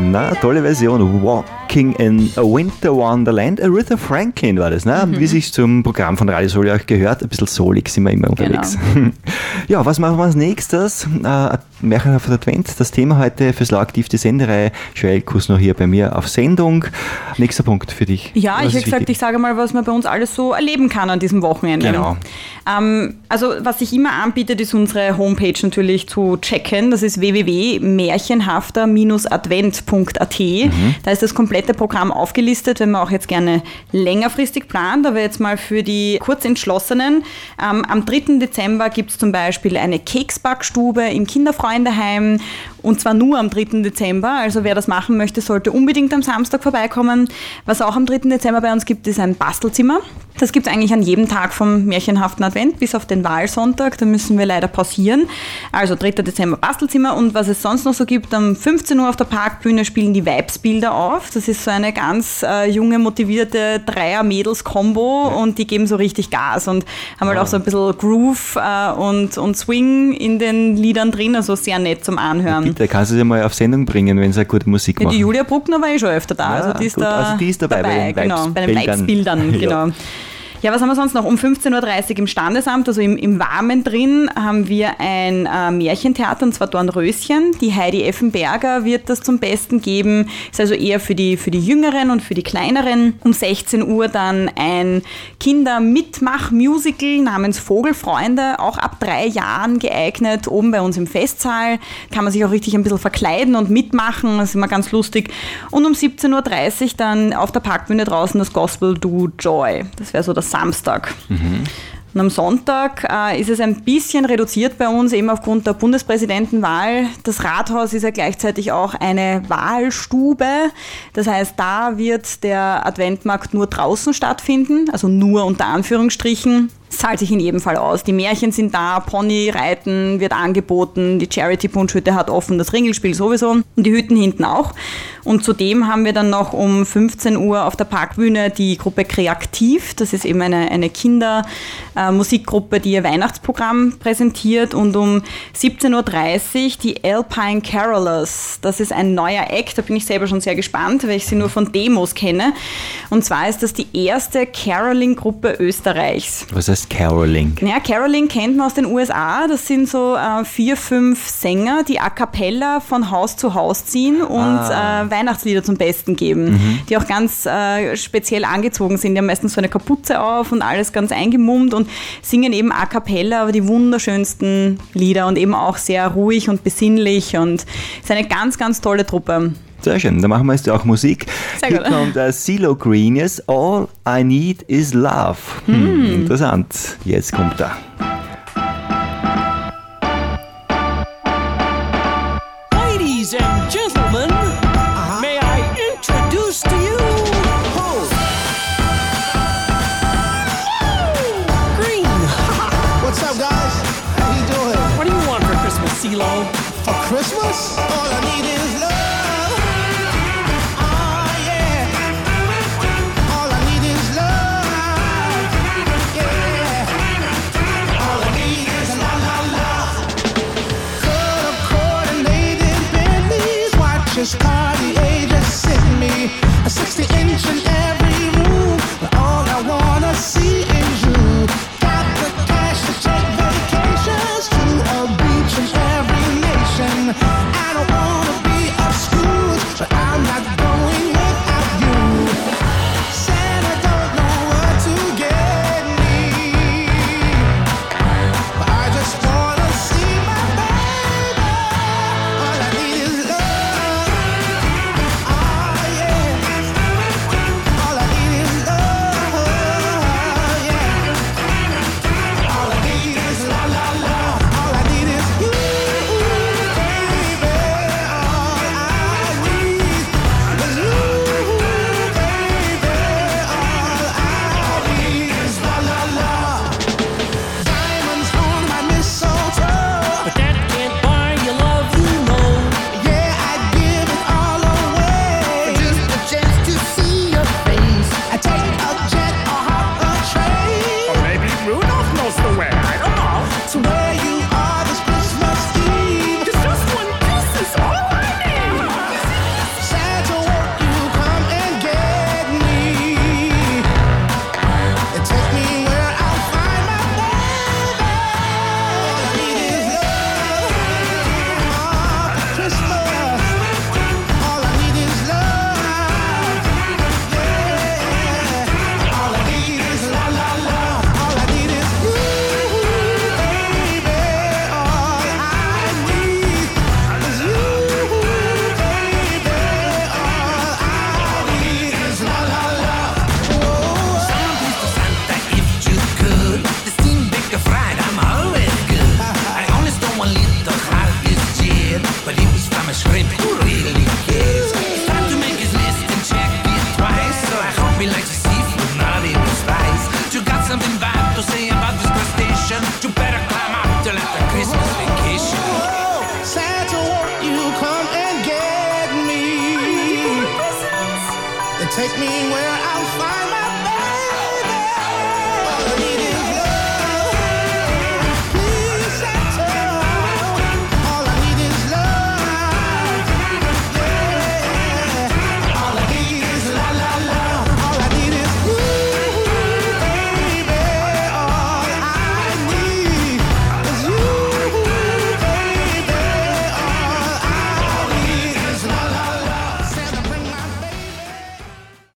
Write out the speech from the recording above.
Na, tolle Version. Walking in a Winter Wonderland. Aretha Franklin war das, ne? Wie sich zum Programm von Radio Soul auch gehört. Ein bisschen soulig sind wir immer unterwegs. Genau. Ja, was machen wir als nächstes? Märchenhaft Advent, das Thema heute für Aktiv die Sendereihe. Joel Kuss noch hier bei mir auf Sendung. Nächster Punkt für dich. Ja, ich habe gesagt, ich sage mal, was man bei uns alles so erleben kann an diesem Wochenende. Genau. Also was sich immer anbietet, ist unsere Homepage natürlich zu checken. Das ist www.märchenhafter-advent.at. Da ist das komplette Programm aufgelistet, wenn man auch jetzt gerne längerfristig plant. Aber jetzt mal für die Kurzentschlossenen. Am 3. Dezember gibt es zum Beispiel eine Keksbackstube im Kinderfreundeheim. Und zwar nur am 3. Dezember. Also wer das machen möchte, sollte unbedingt am Samstag vorbeikommen. Was auch am 3. Dezember bei uns gibt, ist ein Bastelzimmer. Das gibt es eigentlich an jedem Tag vom märchenhaften Advent bis auf den Wahlsonntag. Da müssen wir leider pausieren. Also 3. Dezember Bastelzimmer. Und was es sonst noch so gibt, um 15 Uhr auf der Parkbühne spielen die Vibes-Bilder auf. Das ist so eine ganz junge, motivierte Dreier-Mädels-Kombo und die geben so richtig Gas und haben halt auch so ein bisschen Groove und Swing in den Liedern drin. Also sehr nett zum Anhören. Bitte, kannst du sie mal auf Sendung bringen, wenn sie eine gute Musik machen. Die Julia Bruckner war schon öfter da. Ja, also die ist gut. Die ist dabei bei den Vibes-Bildern. Genau. Ja, was haben wir sonst noch? Um 15.30 Uhr im Standesamt, also im Warmen drin, haben wir ein Märchentheater, und zwar Dornröschen. Die Heidi Effenberger wird das zum Besten geben. Ist also eher für die Jüngeren und für die Kleineren. Um 16 Uhr dann ein Kinder-Mitmach-Musical namens Vogelfreunde, auch ab 3 Jahren geeignet, oben bei uns im Festsaal. Kann man sich auch richtig ein bisschen verkleiden und mitmachen, das ist immer ganz lustig. Und um 17.30 Uhr dann auf der Parkbühne draußen das Gospel Do Joy. Das wäre so das Samstag. Und am Sonntag ist es ein bisschen reduziert bei uns, eben aufgrund der Bundespräsidentenwahl. Das Rathaus ist ja gleichzeitig auch eine Wahlstube. Das heißt, da wird der Adventmarkt nur draußen stattfinden, also nur unter Anführungsstrichen. Es zahlt sich in jedem Fall aus. Die Märchen sind da, Ponyreiten wird angeboten, die Charity-Punschhütte hat offen, das Ringelspiel sowieso und die Hütten hinten auch. Und zudem haben wir dann noch um 15 Uhr auf der Parkbühne die Gruppe Kreativ. Das ist eben eine Kindermusikgruppe, die ihr Weihnachtsprogramm präsentiert. Und um 17.30 Uhr die Alpine Carolers. Das ist ein neuer Act, da bin ich selber schon sehr gespannt, weil ich sie nur von Demos kenne. Und zwar ist das die erste Caroling-Gruppe Österreichs. Was heißt Caroling? Ja, Caroling kennt man aus den USA. Das sind so 4, 5 Sänger, die a cappella von Haus zu Haus ziehen und Weihnachtslieder zum Besten geben, die auch ganz speziell angezogen sind. Die haben meistens so eine Kapuze auf und alles ganz eingemummt und singen eben a cappella, aber die wunderschönsten Lieder und eben auch sehr ruhig und besinnlich und es ist eine ganz, ganz tolle Truppe. Sehr schön, dann machen wir jetzt auch Musik. Sehr Hier gut. kommt CeeLo Green, All I Need Is Love. Interessant, jetzt kommt er. Ladies and gentlemen, may I introduce to you Green. What's up, guys? How you doing? What do you want for Christmas, CeeLo? For Christmas? All I need is love. Oh, yeah. All I need is love. Yeah. All I need is love. Coordinated Bentleys, watches, party, ages, sitting me. A 60-inch in every room. But all I wanna see is you. Got the cash to take vacations to a beach in every nation. I don't wanna be a Scrooge, but I'm not going without you. Santa don't know what to get me, but I just wanna see my baby. All I need is love. Oh yeah. All I Take me where I'll find